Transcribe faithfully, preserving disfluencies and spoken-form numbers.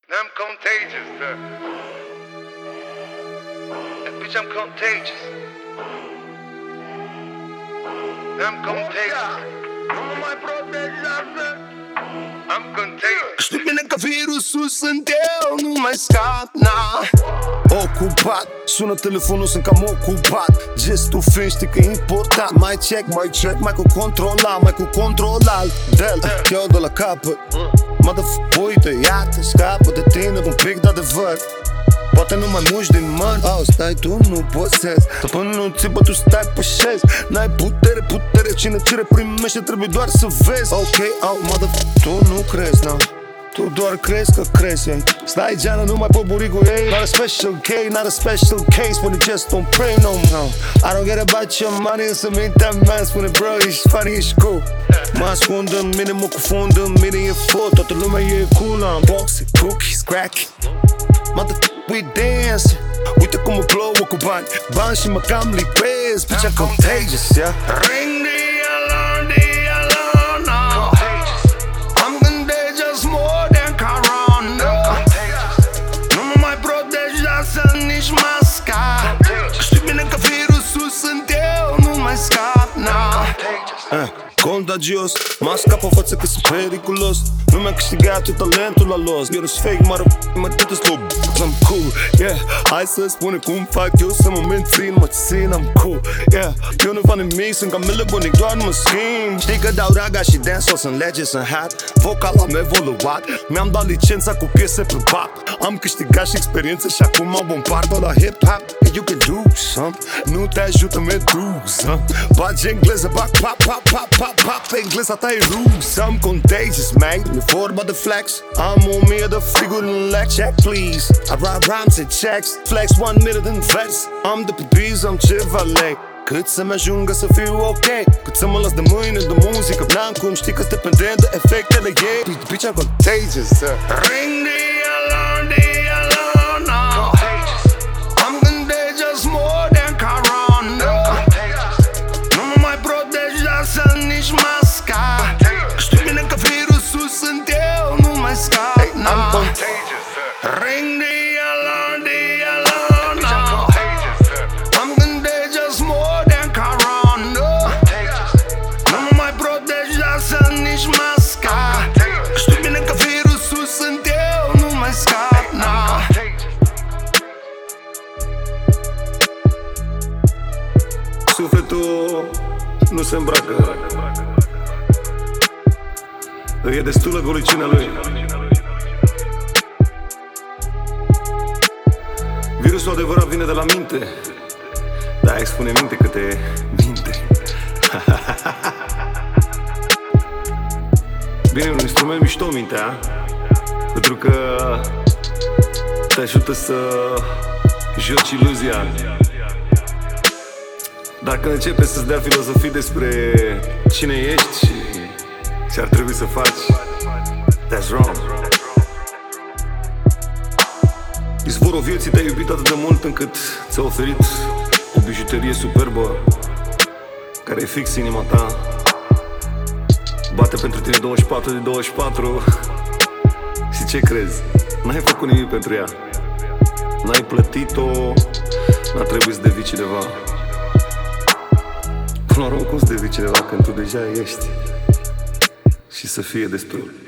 I'm contagious, sir. Bitch, I'm contagious. I'm contagious. Nu mai protejează. I'm contagious. Știu bine că virusul sunt eu, nu mai scap, na. Ocupat, sună telefonul, sunt cam ocupat. Gestul fiind, știi că e important. Mai check, mai check, mai cu controla, mai cu controlat Del, eu de la capăt. Motherfucker, uite, iată, scapă de tine un pic de adevăr. Poate nu mai muși din mări. Oh, stai tu, nu posezi. Să până nu țipă, tu stai pe șez. N-ai putere, putere, cine cere primește, trebuie doar să vezi. Ok, oh, motherfucker, tu nu crezi, no. Tu doar crezi că crezi, ei. Stai geană, nu mai pot buri cu ei. Not a special case, not a special case, when you just don't pray no more. I don't get about your money, însă mintea mea spune bro, ești funny, ești cool. Mă ascund în mine, mă cufund în mine, e full. Toată lumea e cool, am boxe, cookies, crack. Motherfucker, we dance. Uite cum mă plouă cu bani, bani și mă cam lipez. Bitch, I'm contagious, yeah. Ring the alarm, the alarm, no. I'm contagious more than corona. Nu mă mai protejează nici masca. Știi bine că virusul sunt eu, nu mai scap, na. uh, Contagios, masca pe față că sunt periculos. Nu mi-a câștigat tot talentul la los. Virus fake, mă rău, mă dă slow. I'm cool, yeah. Hai să spune cum fac eu să mă mențin, mă țin, I'm cool, yeah. Eu nu fac nimic, sunt ca mele bunic, doar mă schimb. Știi că dau raga și dance-o, sunt lege, sunt hat. Vocal am evoluat, mi-am dat licența cu piese pe pop. Am câștigat și experiență și acum mă bombardă la hip-hop. You can do some, nu te ajută meduză. Bagi engleză, bag pop, pop, pop, pop, pop. Engleza ta e rusă. I'm contagious, man, e vorba de flex. Am o mie de friguri în lex. Check, please, I write rhymes and checks. Flex one minute în vers. Am de pe biz, am ceva lei. Cât să-mi ajungă să fiu ok, cât să mă las de mâine de muzică. N-am cum știi că-s dependent de efectele ei. Bitch, bitch, I'm contagious, sir. Ring the alarm, the alarm, no. I'm contagious more than corona. Nu mă mai protejează nici masca. Știu bine că virusul sunt eu, nu mai scap, na. I'm contagious, sir. Ring the alarm, the alarm, no. I'm contagious more than corona. Nu mă mai protejează nici masca. Știu bine că virusul sunt eu, nu mai scap, na. Sufletul nu se îmbracă, e destulă golicina lui. Virusul adevărat vine de la minte. Da, îi spune minte că te minte. Bine, un instrument mișto mintea, pentru că te ajută să joci iluzia. Dacă începe să-ți dea filozofii despre cine ești și ce ar trebui să faci, that's wrong. Izvorul vieții te-a iubit atât de mult încât ți-a oferit o bijuterie superbă care e fix inima ta. Bate pentru tine douăzeci și patru de douăzeci și patru. Și ce crezi? N-ai făcut nimic pentru ea. N-ai plătit-o, n-a trebuit să devii cineva. Până la urmă, cum să devii cineva când tu deja ești? Și să fie destul.